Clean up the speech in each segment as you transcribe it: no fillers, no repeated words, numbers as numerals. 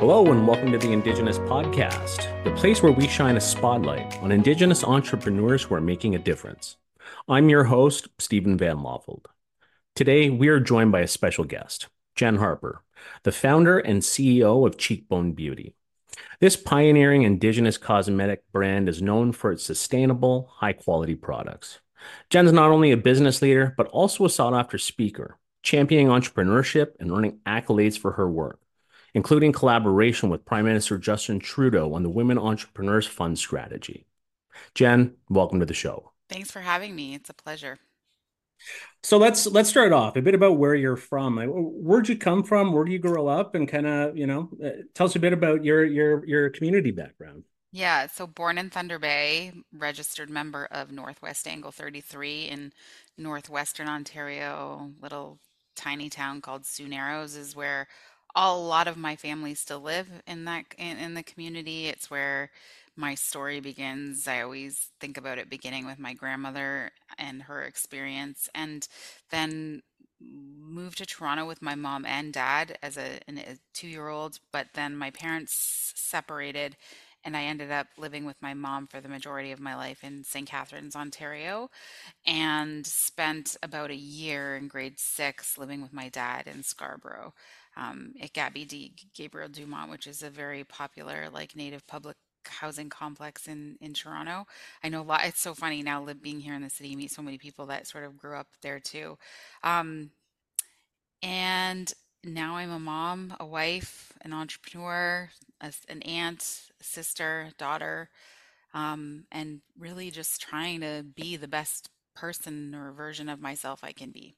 Hello, and welcome to the Indigenous Podcast, the place where we shine a spotlight on Indigenous entrepreneurs who are making a difference. I'm your host, Stephen Van Lawford. Today, we are joined by a special guest, Jen Harper, the founder and CEO of Cheekbone Beauty. This pioneering Indigenous cosmetic brand is known for its sustainable, high-quality products. Jen's not only a business leader, but also a sought-after speaker, championing entrepreneurship and earning accolades for her work, including collaboration with Prime Minister Justin Trudeau on the Women Entrepreneurs Fund strategy. Jen, welcome to the show. Thanks for having me. It's a pleasure. So let's start off a bit about where you're from. Where'd you come from? Where do you grow up? And kind of, tell us a bit about your community background. Yeah, so born in Thunder Bay, registered member of Northwest Angle 33 in northwestern Ontario, little tiny town called Sioux Narrows is where a lot of my family still live in the community. It's where my story begins. I always think about it beginning with my grandmother and her experience, and then moved to Toronto with my mom and dad as a 2-year-old, but then my parents separated and I ended up living with my mom for the majority of my life in St. Catharines, Ontario, and spent about a year in grade 6 living with my dad in Scarborough, at Gabby D. Gabriel Dumont, which is a very popular, like, native public housing complex in Toronto. I know a lot. It's so funny now being here in the city, you meet so many people that sort of grew up there too. Um, and now I'm a mom, a wife, an entrepreneur, an aunt, a sister, daughter, and really just trying to be the best person or version of myself I can be.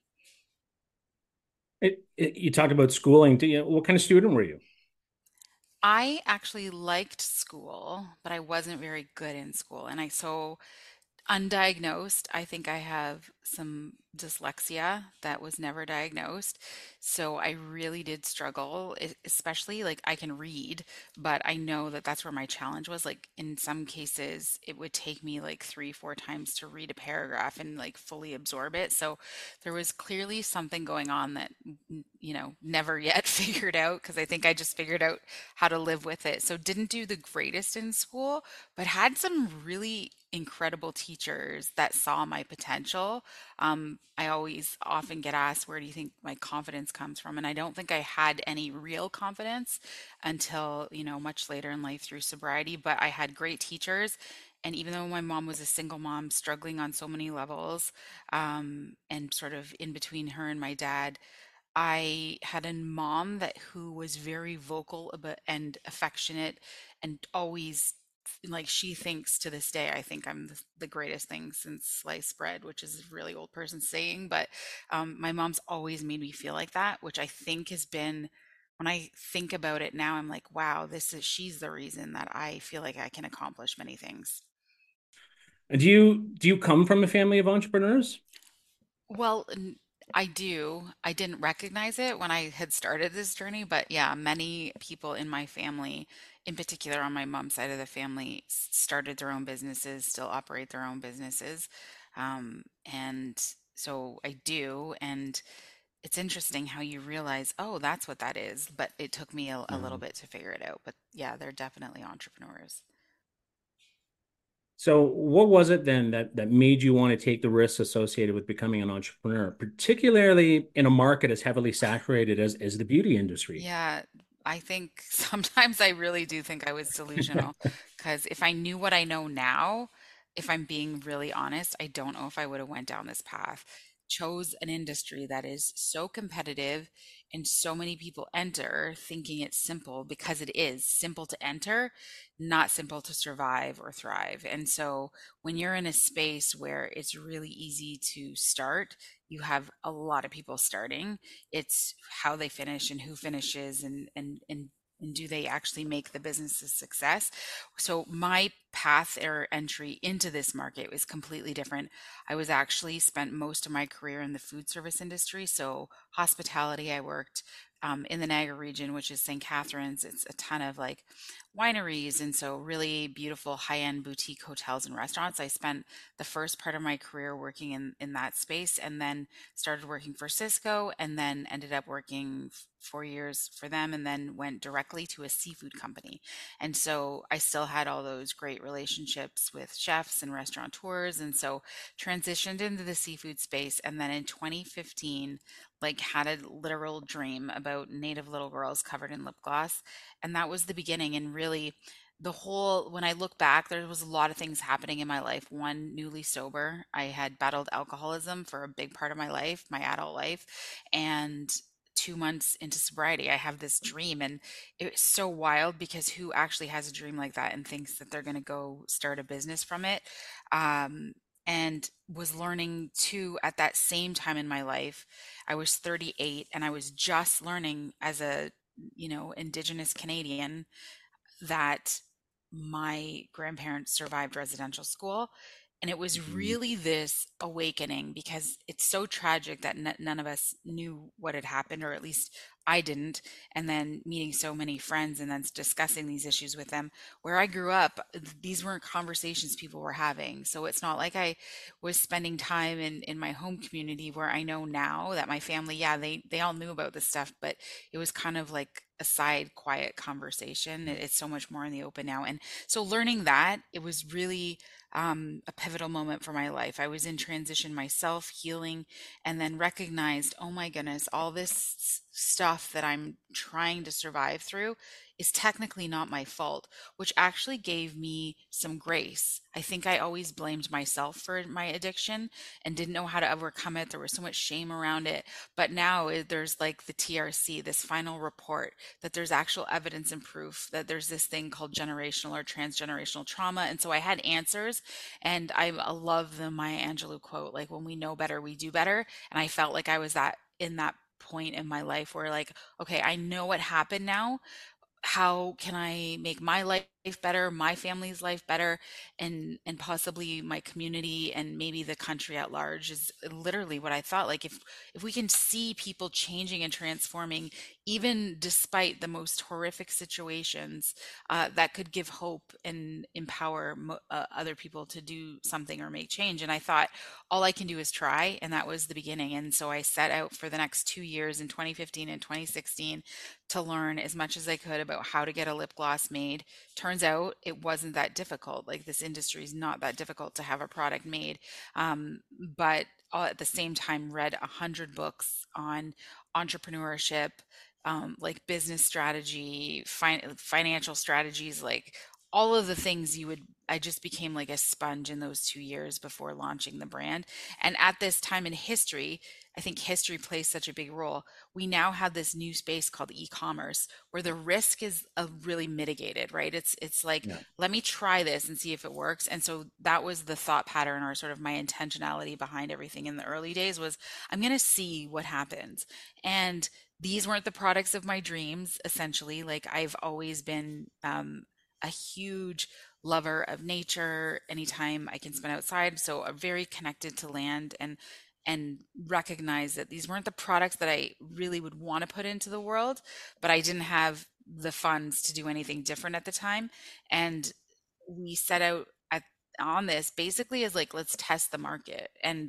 You talked about schooling. What kind of student were you? I actually liked school, but I wasn't very good in school. Undiagnosed, I think I have some dyslexia that was never diagnosed. So I really did struggle, especially like I can read, but I know that that's where my challenge was. Like in some cases, it would take me like 3, 4 times to read a paragraph and like fully absorb it. So there was clearly something going on that, never yet figured out because I think I just figured out how to live with it. So didn't do the greatest in school, but had some really incredible teachers that saw my potential. I always often get asked, where do you think my confidence comes from? And I don't think I had any real confidence until, much later in life through sobriety, but I had great teachers. And even though my mom was a single mom struggling on so many levels, and sort of in between her and my dad, I had a mom that who was very vocal about and affectionate and always like she thinks to this day I think I'm the greatest thing since sliced bread, which is a really old person saying, but my mom's always made me feel like that, which I think has been when I think about it now, I'm like, wow, she's the reason that I feel like I can accomplish many things. And do you come from a family of entrepreneurs? Well, I do. I didn't recognize it when I had started this journey, but yeah, many people in my family, in particular on my mom's side of the family, started their own businesses, still operate their own businesses. And so I do. And it's interesting how you realize, oh, that's what that is. But it took me a little Mhm. bit to figure it out. But yeah, they're definitely entrepreneurs. So what was it then that made you want to take the risks associated with becoming an entrepreneur, particularly in a market as heavily saturated as the beauty industry? Yeah, I think sometimes I really do think I was delusional because if I knew what I know now, if I'm being really honest, I don't know if I would have went down this path. Chose an industry that is so competitive and so many people enter thinking it's simple because it is simple to enter, not simple to survive or thrive. And so when you're in a space where it's really easy to start, you have a lot of people starting. It's how they finish and who finishes and do they actually make the business a success. So my path or entry into this market was completely different. I was actually spent most of my career in the food service industry, so hospitality. I worked in the Niagara region, which is St. Catharines. It's a ton of like wineries, and so really beautiful high-end boutique hotels and restaurants. I spent the first part of my career working in that space, and then started working for Cisco, and then ended up working 4 years for them, and then went directly to a seafood company. And so I still had all those great relationships with chefs and restaurateurs, and so transitioned into the seafood space. And then in 2015, like had a literal dream about native little girls covered in lip gloss. And that was the beginning. And really, the whole, when I look back, there was a lot of things happening in my life. One, newly sober. I had battled alcoholism for a big part of my life, my adult life. And 2 months into sobriety, I have this dream. And it's so wild because who actually has a dream like that and thinks that they're going to go start a business from it? Um, and was learning too at that same time in my life. I was 38 and I was just learning as a, Indigenous Canadian that my grandparents survived residential school. And it was Mhm. really this awakening because it's so tragic that none of us knew what had happened, or at least I didn't. And then meeting so many friends and then discussing these issues with them. Where I grew up, these weren't conversations people were having. So it's not like I was spending time in my home community where I know now that my family, yeah, they all knew about this stuff, but it was kind of like a side quiet conversation. It's so much more in the open now. And so learning that, it was really a pivotal moment for my life. I was in transition myself, healing, and then recognized, oh my goodness, all this stuff that I'm trying to survive through is technically not my fault, which actually gave me some grace. I think I always blamed myself for my addiction and didn't know how to overcome it. There was so much shame around it. But now there's like the TRC, this final report, that there's actual evidence and proof that there's this thing called generational or transgenerational trauma. And so I had answers, and I love the Maya Angelou quote, like, when we know better, we do better. And I felt like I was that in that point in my life where, like, okay, I know what happened now. How can I make my life better, my family's life better, and possibly my community and maybe the country at large, is literally what I thought. Like, if we can see people changing and transforming, even despite the most horrific situations, that could give hope and empower other people to do something or make change. And I thought, all I can do is try, and that was the beginning. And so I set out for the next 2 years in 2015 and 2016 to learn as much as I could about how to get a lip gloss made. Turns out it wasn't that difficult. Like, this industry is not that difficult to have a product made. But at the same time, read 100 books on entrepreneurship, like business strategy, financial strategies, like all of the things you would. I just became like a sponge in those 2 years before launching the brand. And at this time in history, I think history plays such a big role. We now have this new space called e-commerce where the risk is really mitigated, right? It's like, Yeah. let me try this and see if it works. And so that was the thought pattern, or sort of my intentionality behind everything in the early days, was I'm going to see what happens. And these weren't the products of my dreams, essentially. Like, I've always been a huge lover of nature. Anytime I can spend outside, so very connected to land, and recognize that these weren't the products that I really would want to put into the world, but I didn't have the funds to do anything different at the time. And we set out on this basically as like, let's test the market. And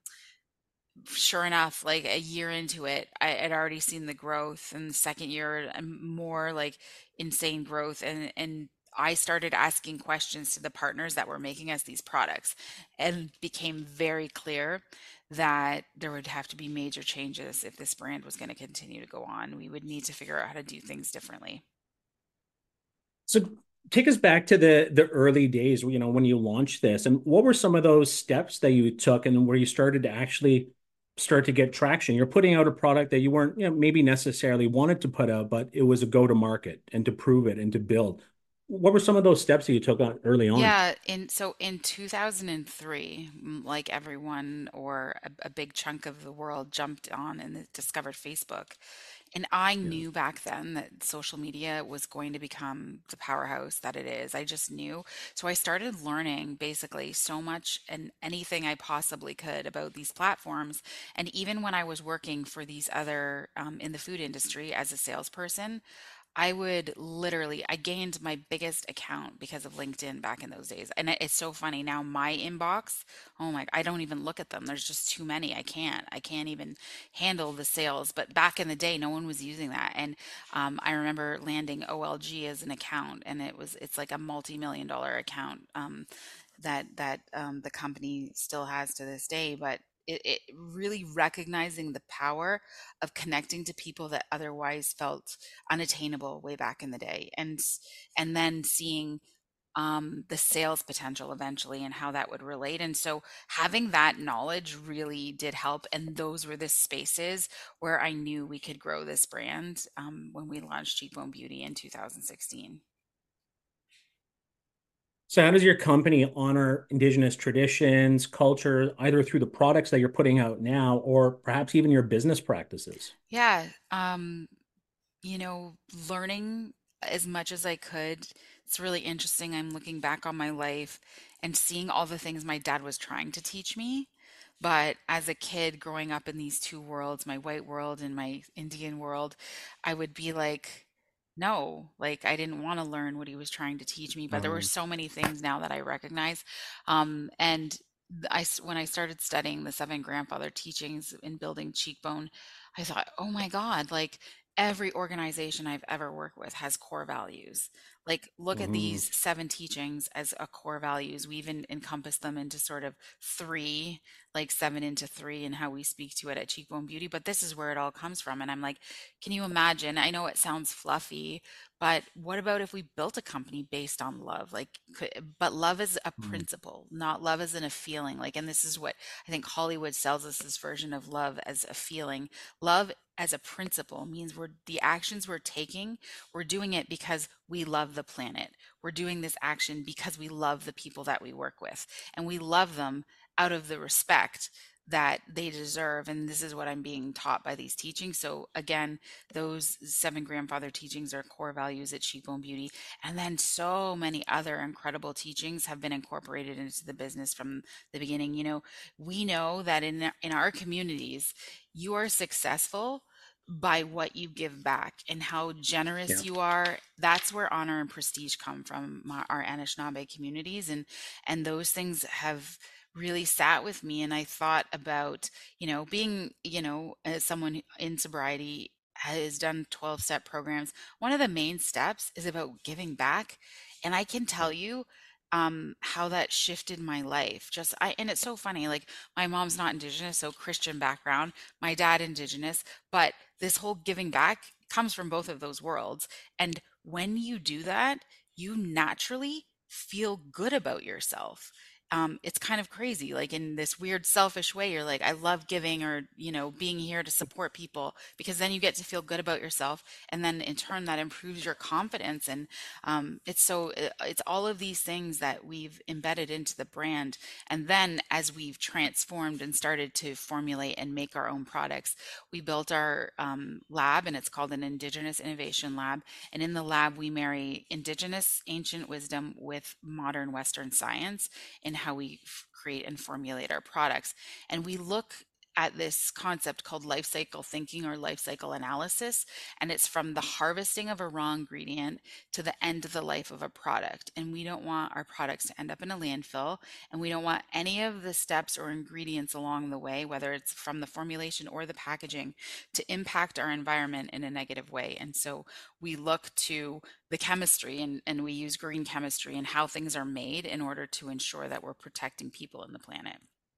sure enough, like a year into it, I had already seen the growth, and the second year, more like insane growth. And I started asking questions to the partners that were making us these products, and became very clear that there would have to be major changes if this brand was going to continue to go on. We would need to figure out how to do things differently. So take us back to the early days, when you launched this, and what were some of those steps that you took and where you started to actually start to get traction? You're putting out a product that you weren't, maybe necessarily wanted to put out, but it was a go to market and to prove it and to build. what were some of those steps that you took on early on? Yeah, in 2003, like everyone or a big chunk of the world jumped on and discovered Facebook. And I Yeah. knew back then that social media was going to become the powerhouse that it is. I just knew. So I started learning basically so much and anything I possibly could about these platforms. And even when I was working for these other in the food industry as a salesperson, I would literally, I gained my biggest account because of LinkedIn back in those days. And it's so funny now, my inbox, oh my, I don't even look at them. There's just too many. I can't even handle the sales. But back in the day, no one was using that. And I remember landing OLG as an account, and it's like a multi-million dollar account that the company still has to this day. But it really recognizing the power of connecting to people that otherwise felt unattainable way back in the day, and then seeing the sales potential eventually and how that would relate. And so having that knowledge really did help. And those were the spaces where I knew we could grow this brand when we launched Cheekbone Beauty in 2016. So how does your company honor Indigenous traditions, culture, either through the products that you're putting out now or perhaps even your business practices? Yeah. You know, learning as much as I could. It's really interesting. I'm looking back on my life and seeing all the things my dad was trying to teach me. But as a kid growing up in these two worlds, my white world and my Indian world, I would be like, no, like I didn't want to learn what he was trying to teach me. But there were Um, so many things now that I recognize. And when I started studying the seven grandfather teachings in building Cheekbone, I thought, oh my God, like every organization I've ever worked with has core values. Like, look at mhm. these seven teachings as a core values. We even encompass them into sort of three, like seven into three, and how we speak to it at Cheekbone Beauty. But this is where it all comes from. And I'm like, can you imagine? I know it sounds fluffy, but what about if we built a company based on love? Like, but love is a Mm. principle, not love as in a feeling. Like, and this is what I think Hollywood sells us, this version of love as a feeling. Love as a principle means the actions we're taking, we're doing it because we love the planet. We're doing this action because we love the people that we work with, and we love them out of the respect that they deserve. And this is what I'm being taught by these teachings. So again, those seven grandfather teachings are core values at Cheekbone Beauty. And then so many other incredible teachings have been incorporated into the business from the beginning. You know, we know that in our communities, you are successful by what you give back and how Yeah. generous you are. That's where honor and prestige come from, our Anishinaabe communities, and those things have really sat with me. And I thought about, you know, being, you know, as someone in sobriety has done 12-step programs. One of the main steps is about giving back, and I can tell you how that shifted my life. Just I and it's so funny, like my mom's not indigenous, so Christian background, my dad indigenous, but this whole giving back comes from both of those worlds. And when you do that, you naturally feel good about yourself. It's kind of crazy, like in this weird selfish way. You're like, I love giving, or, you know, being here to support people, because then you get to feel good about yourself. And then in turn, that improves your confidence. And it's all of these things that we've embedded into the brand. And then as we've transformed and started to formulate and make our own products, we built our lab, and it's called an Indigenous Innovation Lab. And in the lab, we marry Indigenous ancient wisdom with modern Western science in how we create and formulate our products. And we look at this concept called life cycle thinking or life cycle analysis. And it's from the harvesting of a raw ingredient to the end of the life of a product. And we don't want our products to end up in a landfill. And we don't want any of the steps or ingredients along the way, whether it's from the formulation or the packaging, to impact our environment in a negative way. And so we look to the chemistry, and we use green chemistry and how things are made in order to ensure that we're protecting people and the planet.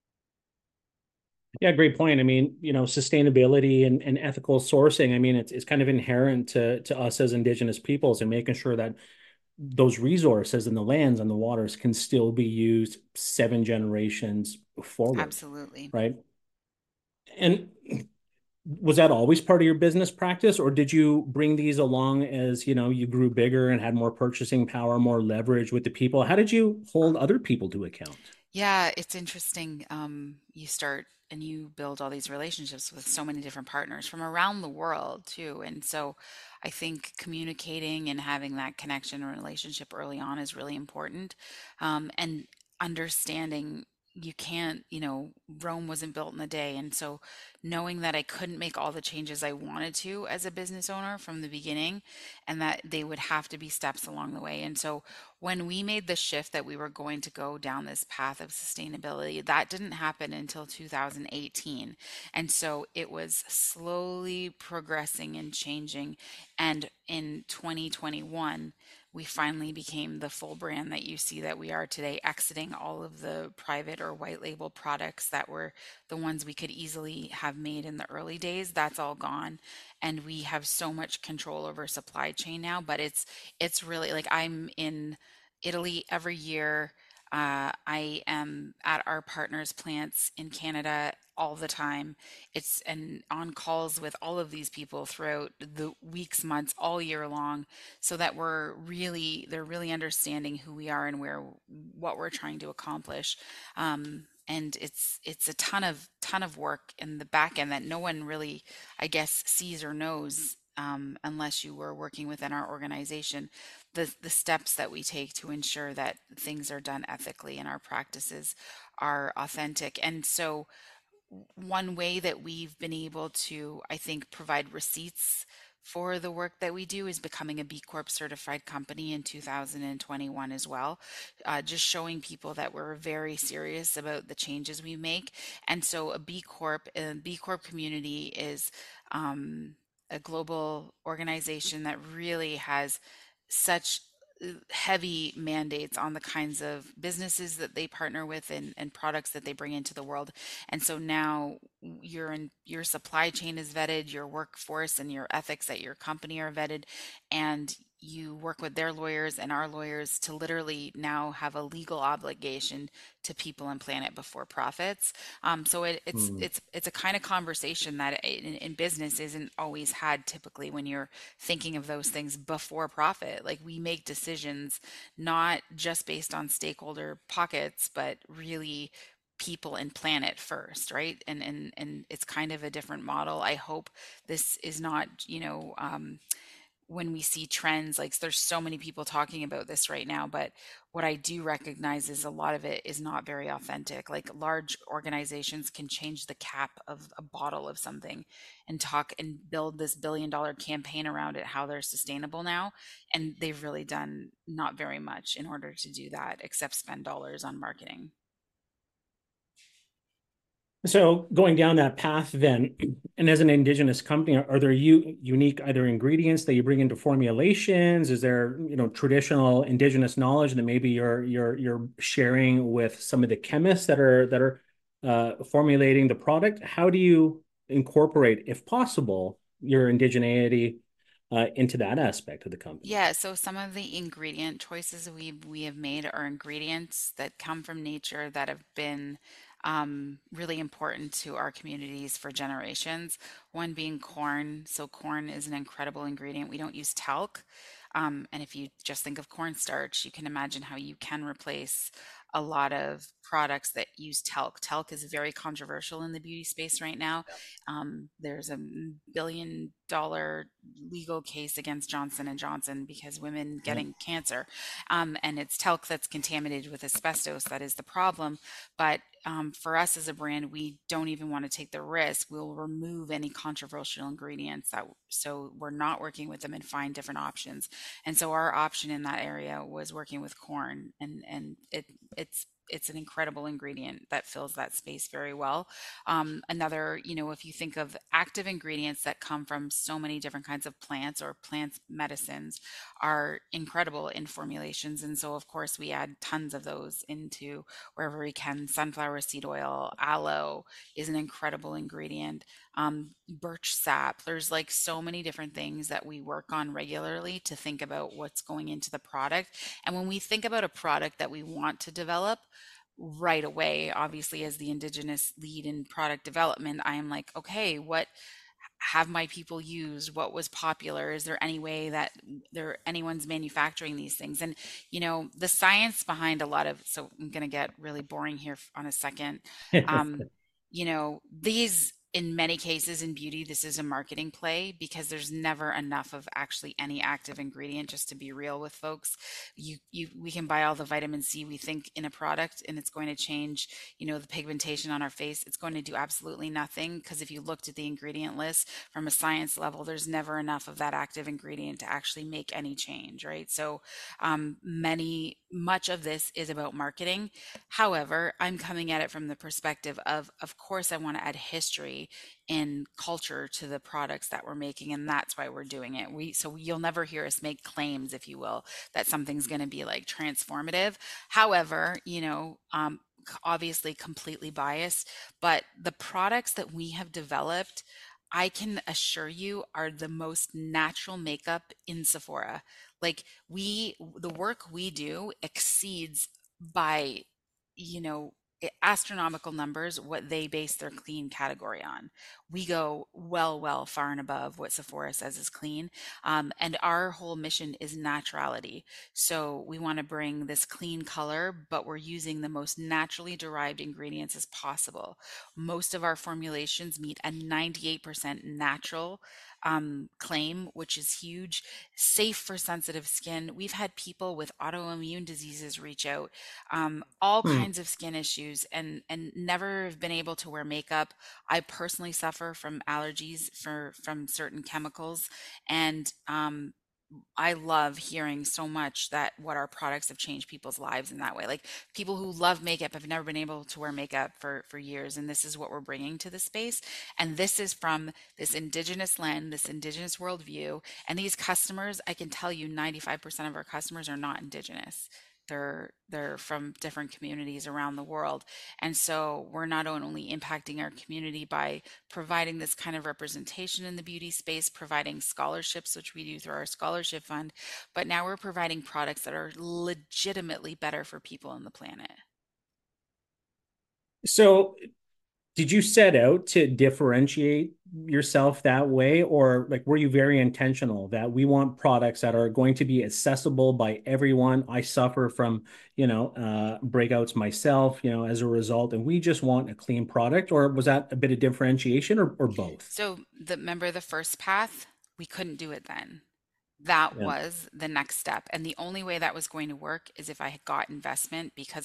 Yeah, great point. I mean, sustainability and ethical sourcing, I mean, it's kind of inherent to us as Indigenous peoples and making sure that those resources and the lands and the waters can still be used 7 generations forward, Absolutely. right? And Was that always part of your business practice, or did you bring these along as, you grew bigger and had more purchasing power, more leverage with the people? How did you hold other people to account? Yeah, it's interesting. You start and you build all these relationships with so many different partners from around the world too. And so I think communicating and having that connection and relationship early on is really important. And understanding you can't, Rome wasn't built in a day. And so knowing that I couldn't make all the changes I wanted to as a business owner from the beginning, and that they would have to be steps along the way. And so when we made the shift that we were going to go down this path of sustainability, that didn't happen until 2018. And so it was slowly progressing and changing. And in 2021, we finally became the full brand that you see that we are today, exiting all of the private or white label products that were the ones we could easily have made in the early days. That's all gone. And we have so much control over supply chain now, but it's really like I'm in Italy every year. I am at our partners' plants in Canada all the time. It's and on calls with all of these people throughout the weeks, months, all year long, so that they're really understanding who we are and what we're trying to accomplish. And it's a ton of work in the back end that no one really, I guess, sees or knows, unless you were working within our organization, the steps that we take to ensure that things are done ethically and our practices are authentic. And so one way that we've been able to, I think, provide receipts for the work that we do is becoming a B Corp certified company in 2021 as well. Just showing people that we're very serious about the changes we make. And so a B Corp community is um, a global organization that really has such heavy mandates on the kinds of businesses that they partner with, and products that they bring into the world. And so now your supply chain is vetted, your workforce and your ethics at your company are vetted, and you work with their lawyers and our lawyers to literally now have a legal obligation to people and planet before profits. So Hmm. it's a kind of conversation that in business isn't always had typically when you're thinking of those things before profit. Like we make decisions not just based on stakeholder pockets, but really people and planet first, right? And it's kind of a different model. I hope this is not, when we see trends, like there's so many people talking about this right now, but what I do recognize is a lot of it is not very authentic. Like large organizations can change the cap of a bottle of something and talk and build this billion-dollar campaign around it, how they're sustainable now. And they've really done not very much in order to do that, except spend dollars on marketing. So going down that path then, and as an indigenous company, are there unique either ingredients that you bring into formulations? Is there, traditional indigenous knowledge that maybe you're sharing with some of the chemists that are formulating the product? How do you incorporate, if possible, your indigeneity into that aspect of the company? Yeah, so some of the ingredient choices we have made are ingredients that come from nature that have been really important to our communities for generations. One being corn. So corn is an incredible ingredient. We don't use talc. And if you just think of cornstarch, you can imagine how you can replace a lot of products that use talc. Talc is very controversial in the beauty space right now. There's $1 billion legal case against Johnson and Johnson because women Yeah. getting cancer, and it's talc that's contaminated with asbestos that is the problem. But for us as a brand, we don't even want to take the risk. We'll remove any controversial ingredients so we're not working with them and find different options. And so our option in that area was working with corn, and it's an incredible ingredient that fills that space very well. Another, if you think of active ingredients that come from so many different kinds of plants or plant medicines, are incredible in formulations. And so, of course, we add tons of those into wherever we can. Sunflower seed oil, aloe is an incredible ingredient. Birch sap. There's like so many different things that we work on regularly to think about what's going into the product. And when we think about a product that we want to develop, right away, obviously, as the Indigenous lead in product development, I am like, okay, have my people used? What was popular? Is there any way that anyone's manufacturing these things? And the science behind a lot of, so I'm going to get really boring here on a second. Um, these, in many cases in beauty, this is a marketing play because there's never enough of actually any active ingredient, just to be real with folks. We can buy all the vitamin C we think in a product, and it's going to change, the pigmentation on our face. It's going to do absolutely nothing, because if you looked at the ingredient list from a science level, there's never enough of that active ingredient to actually make any change, right? So much of this is about marketing. However, I'm coming at it from the perspective of course, I want to add history and culture to the products that we're making, and that's why we're doing it. So you'll never hear us make claims, if you will, that something's going to be like transformative. However, obviously completely biased, but the products that we have developed, I can assure you, are the most natural makeup in Sephora. Like, the work we do exceeds by, you know, astronomical numbers what they base their clean category on. We go well far and above what Sephora says is clean. And our whole mission is naturality. So we want to bring this clean color, but we're using the most naturally derived ingredients as possible. Most of our formulations meet a 98% natural claim, which is huge. Safe for sensitive skin. We've had people with autoimmune diseases reach out, all Hmm. kinds of skin issues, and never have been able to wear makeup. I personally suffer from allergies from certain chemicals, and I love hearing so much that what our products have changed people's lives in that way. Like, people who love makeup have never been able to wear makeup for years, and this is what we're bringing to the space. And this is from this indigenous lens, this indigenous worldview. And these customers, I can tell you, 95% of our customers are not indigenous. They're from different communities around the world. And so we're not only impacting our community by providing this kind of representation in the beauty space, providing scholarships, which we do through our scholarship fund, but now we're providing products that are legitimately better for people on the planet. So did you set out to differentiate yourself that way, or like were you very intentional that we want products that are going to be accessible by everyone? I suffer from, breakouts myself, as a result, and we just want a clean product, or was that a bit of differentiation, or both? So, remember the first path? We couldn't do it then. That Yeah. was the next step. And the only way that was going to work is if I had got investment, because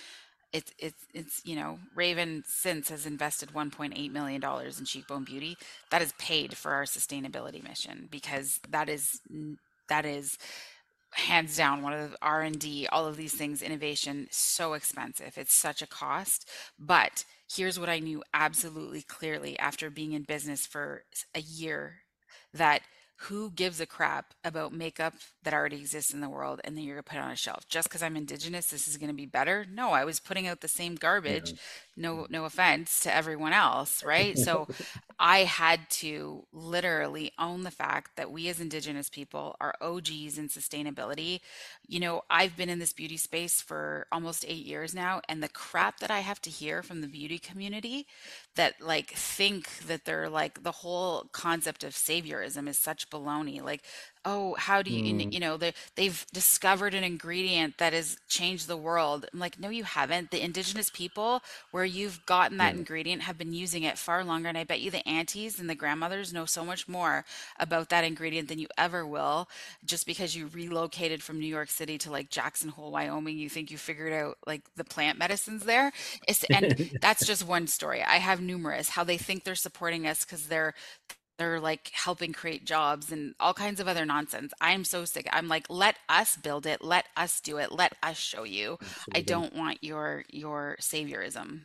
Raven since has invested $1.8 million in Cheekbone Beauty. That is paid for our sustainability mission, because that is hands down one of the R&D, all of these things, innovation, so expensive. It's such a cost. But here's what I knew absolutely clearly after being in business for a year, that who gives a crap about makeup that already exists in the world and then you're going to put it on a shelf just because I'm indigenous, this is going to be better? No, I was putting out the same garbage. Yeah. No offense to everyone else, right? So I had to literally own the fact that we as Indigenous people are OGs in sustainability. I've been in this beauty space for almost 8 years now, and the crap that I have to hear from the beauty community, that like think that they're like, the whole concept of saviorism is such baloney. Like, oh, how do you, Mm, they've discovered an ingredient that has changed the world. I'm like, no, you haven't. The indigenous people where you've gotten that yeah. ingredient have been using it far longer. And I bet you the aunties and the grandmothers know so much more about that ingredient than you ever will. Just because you relocated from New York City to like Jackson Hole, Wyoming, you think you figured out like the plant medicines there. And that's just one story. I have numerous, how they think they're supporting us because they're like helping create jobs and all kinds of other nonsense. I'm so sick. I'm like, let us build it, let us do it, let us show you. I Absolutely. don't want your saviorism.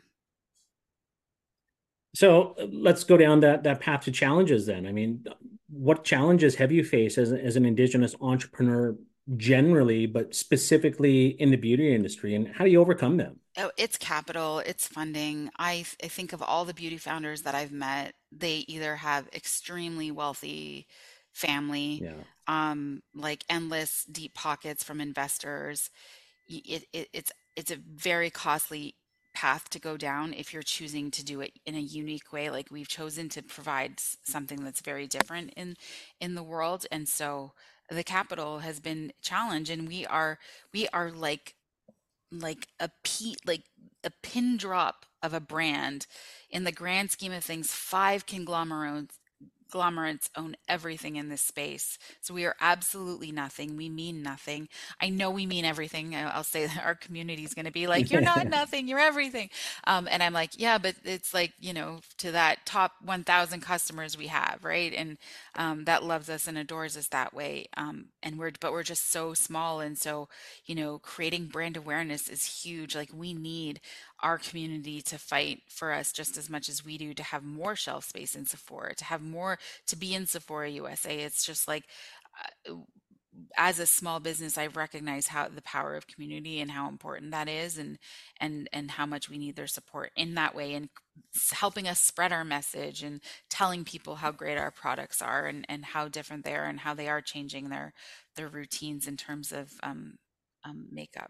So let's go down that path to challenges then. I mean, what challenges have you faced as an Indigenous entrepreneur generally, but specifically in the beauty industry, and how do you overcome them? Oh, it's capital, it's funding. I think of all the beauty founders that I've met, they either have extremely wealthy family, Yeah. like endless deep pockets from investors. It's a very costly. path to go down if you're choosing to do it in a unique way. Like we've chosen to provide something that's very different in the world. And so the capital has been challenged, and we are like like a pin drop of a brand in the grand scheme of things. Five conglomerates own everything in this space. So we are absolutely nothing. We mean nothing. I know we mean everything. I'll say that our community is going to be like, you're not nothing, you're everything. And I'm like, yeah, but it's like, to that top 1,000 customers we have, right? And that loves us and adores us that way. But we're just so small. And so, creating brand awareness is huge. Like we need our community to fight for us just as much as we do, to have more shelf space in Sephora, to have more, to be in Sephora USA. It's just like, uh, as a small business, I recognize how the power of community and how important that is, and how much we need their support in that way, and helping us spread our message and telling people how great our products are, and how different they are, and how they are changing their routines in terms of makeup.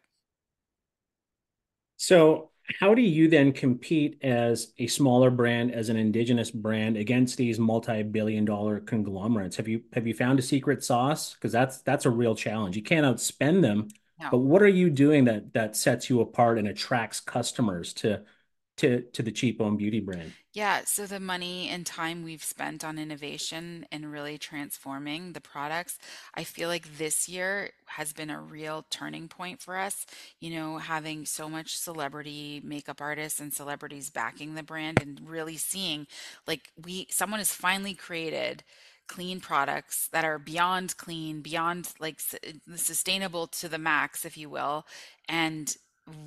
So, how do you then compete as a smaller brand, as an indigenous brand against these multi-billion-dollar conglomerates? Have you found a secret sauce? Because that's a real challenge. You can't outspend them, but No. what are you doing that sets you apart and attracts customers to the cheap owned beauty brand? Yeah, so the money and time we've spent on innovation and really transforming the products, I feel like this year has been a real turning point for us. Having so much celebrity makeup artists and celebrities backing the brand, and really seeing like someone has finally created clean products that are beyond clean, beyond like sustainable to the max, if you will. And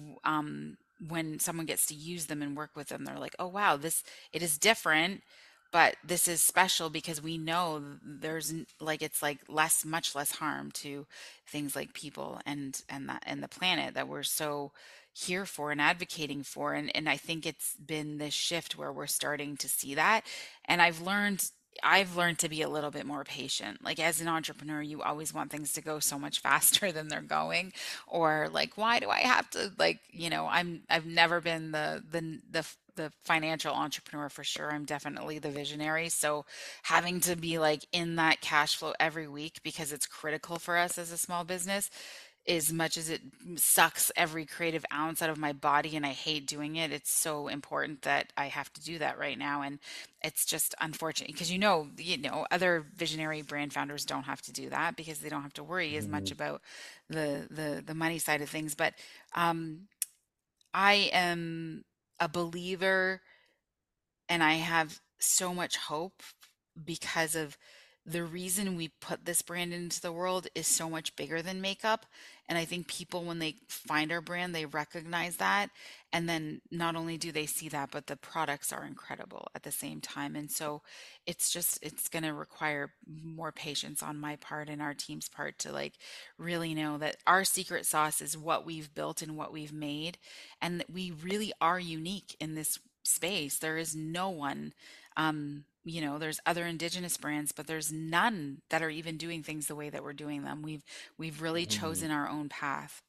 when someone gets to use them and work with them, they're like, oh wow, this, it is different, but this is special because we know like it's like much less harm to things like people and the planet that we're so here for and advocating for. And I think it's been this shift where we're starting to see that. And I've learned to be a little bit more patient. Like as an entrepreneur, you always want things to go so much faster than they're going, or like, why do I have to, like, I've never been the financial entrepreneur for sure. I'm definitely the visionary. So having to be like in that cash flow every week because it's critical for us as a small business, as much as it sucks every creative ounce out of my body and I hate doing it, it's so important that I have to do that right now. And it's just unfortunate because other visionary brand founders don't have to do that because they don't have to worry as much Mhm. about the money side of things. But um, I am a believer, and I have so much hope because of the reason we put this brand into the world is so much bigger than makeup. And I think people, when they find our brand, they recognize that. And then not only do they see that, but the products are incredible at the same time. And so it's going to require more patience on my part and our team's part to like really know that our secret sauce is what we've built and what we've made, and that we really are unique in this space. There is no one. There's other indigenous brands, but there's none that are even doing things the way that we're doing them. We've really Mhm. chosen our own path.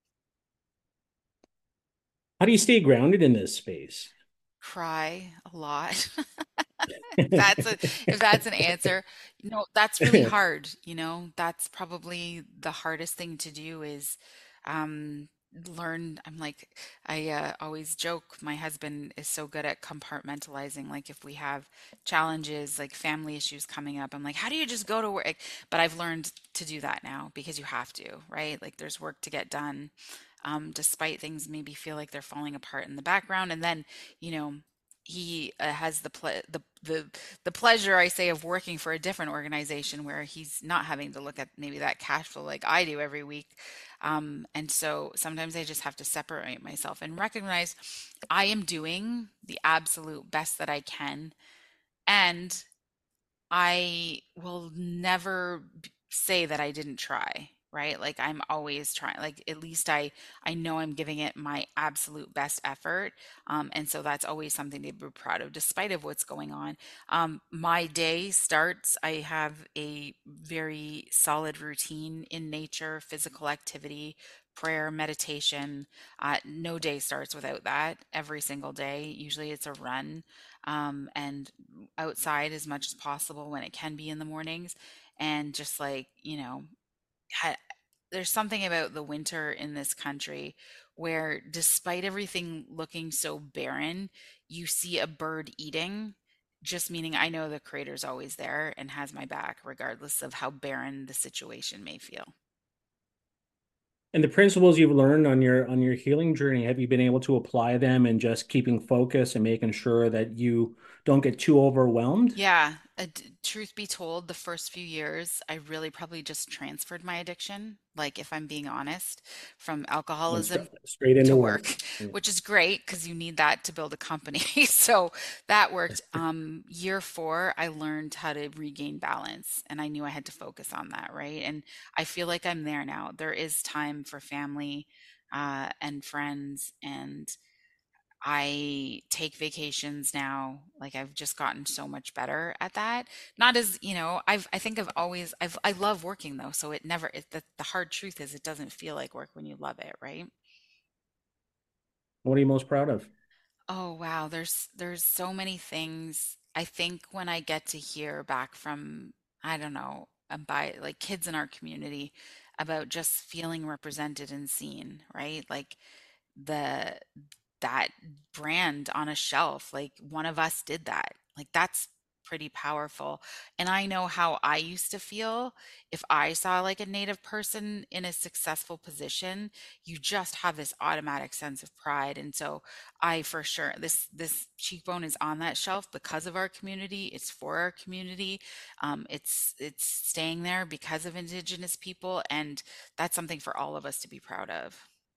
How do you stay grounded in this space? Cry a lot. That's a If that's an answer, that's really hard. That's probably the hardest thing to do is um learn. I always joke, my husband is so good at compartmentalizing. Like if we have challenges, like family issues coming up, I'm like, how do you just go to work? But I've learned to do that now because you have to, right? Like there's work to get done. Despite things maybe feel like they're falling apart in the background. And then, you know, he has the pleasure, I say, of working for a different organization where he's not having to look at maybe that cash flow like I do every week. And so sometimes I just have to separate myself and recognize I am doing the absolute best that I can, and I will never say that I didn't try. right? Like I'm always trying, like at least I know I'm giving it my absolute best effort. And so that's always something to be proud of, despite of what's going on. My day starts, I have a very solid routine in nature, physical activity, prayer, meditation. No day starts without that. Every single day, usually it's a run, and outside as much as possible when it can be in the mornings. And just like, ha- there's something about the winter in this country where, despite everything looking so barren, you see a bird eating, just meaning I know the creator's always there and has my back, regardless of how barren the situation may feel. And the principles you've learned on your healing journey, have you been able to apply them and just keeping focus and making sure that you don't get too overwhelmed? Yeah, truth be told, the first few years, I really probably just transferred my addiction, like if I'm being honest, from Went alcoholism straight to into work. work, Yeah. which is great because you need that to build a company. So that worked. Year four, I learned how to regain balance, and I knew I had to focus on that, right? And I feel like I'm there now. There is time for family, and friends, and I take vacations now. Like I've just gotten so much better at that. Not as, I think I've always, I love working though. So it never, the hard truth is it doesn't feel like work when you love it, right? What are you most proud of? Oh wow, there's so many things. I think when I get to hear back from, I don't know, by like kids in our community about just feeling represented and seen, right? Like the that brand on a shelf, like one of us did that. Like that's pretty powerful. And I know how I used to feel if I saw like a native person in a successful position. You just have this automatic sense of pride. And so I for sure, this cheekbone is on that shelf because of our community. It's for our community. It's staying there because of Indigenous people, and that's something for all of us to be proud of.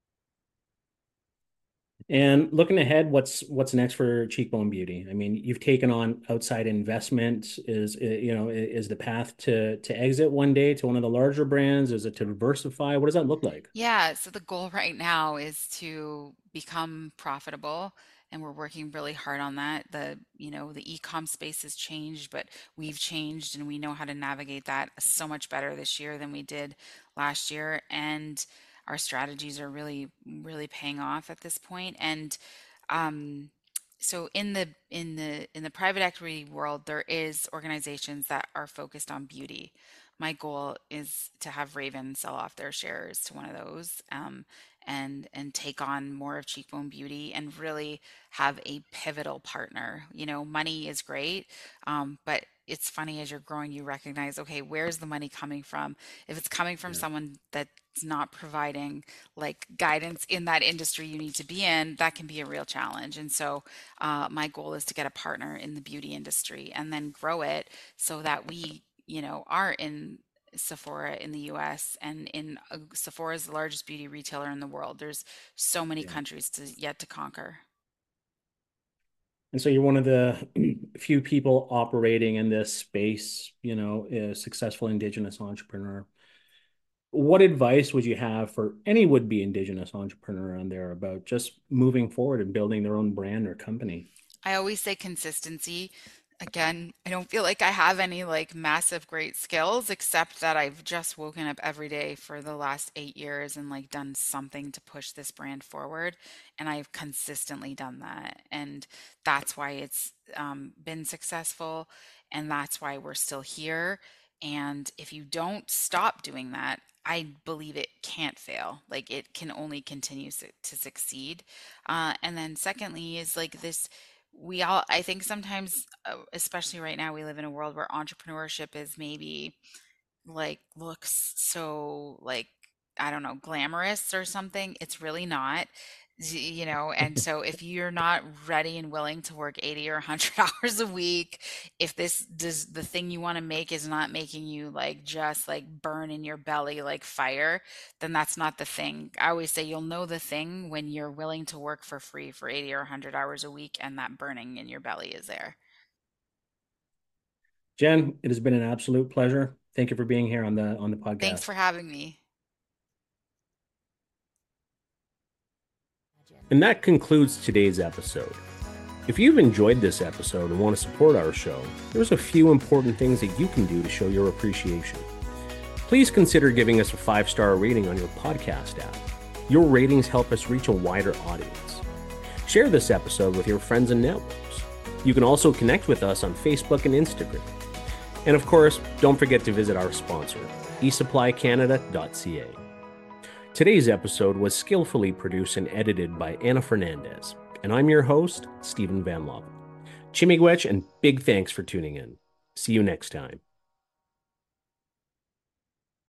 And looking ahead, what's next for Cheekbone Beauty? I mean, you've taken on outside investment. Is the path to exit one day to one of the larger brands? Is it to diversify? What does that look like? Yeah, so the goal right now is to become profitable, and we're working really hard on that. The e-com space has changed, but we've changed and we know how to navigate that so much better this year than we did last year. And our strategies are really, really paying off at this point. And um, so in the private equity world, there is organizations that are focused on beauty. My goal is to have Raven sell off their shares to one of those, and take on more of Cheekbone Beauty and really have a pivotal partner. Money is great, but it's funny as you're growing, you recognize, okay, where's the money coming from? If it's coming from Yeah. someone that's not providing like guidance in that industry you need to be in, that can be a real challenge. And so, my goal is to get a partner in the beauty industry and then grow it so that we, are in Sephora in the US, and Sephora is the largest beauty retailer in the world. There's so many Yeah. countries yet to conquer. And so you're one of the few people operating in this space, a successful Indigenous entrepreneur. What advice would you have for any would-be Indigenous entrepreneur on there about just moving forward and building their own brand or company? I always say consistency. Again, I don't feel like I have any like massive great skills except that I've just woken up every day for the last 8 years and like done something to push this brand forward. And I've consistently done that. And that's why it's been successful. And that's why we're still here. And if you don't stop doing that, I believe it can't fail. Like it can only continue to succeed. And then secondly is like this, we all, I think sometimes, especially right now, we live in a world where entrepreneurship is maybe like looks so like, I don't know, glamorous or something. It's really not. And so if you're not ready and willing to work 80 or 100 hours a week, if this does the thing you want to make is not making you like just like burn in your belly like fire, then that's not the thing. I always say you'll know the thing when you're willing to work for free for 80 or 100 hours a week and that burning in your belly is there. Jen, it has been an absolute pleasure. Thank you for being here on the Thanks podcast. for having me. And that concludes today's episode. If you've enjoyed this episode and want to support our show, there's a few important things that you can do to show your appreciation. Please consider giving us a 5-star rating on your podcast app. Your ratings help us reach a wider audience. Share this episode with your friends and networks. You can also connect with us on Facebook and Instagram. And of course, don't forget to visit our sponsor, esupplycanada.ca. Today's episode was skillfully produced and edited by Anna Fernandez, and I'm your host, Stephen Van Lovel. Chimigwech, and big thanks for tuning in. See you next time.